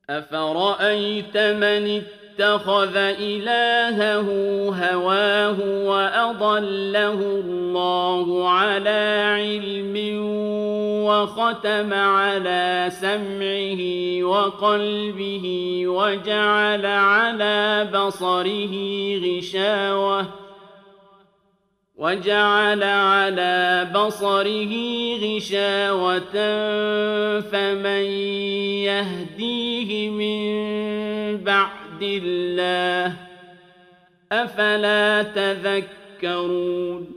أفرأيت من اتخذ إلهه هواه وأضله الله على علم وختم على سمعه وقلبه وجعل على بصره غشاوة فمن يهديه من بعد الله أفلا تذكرون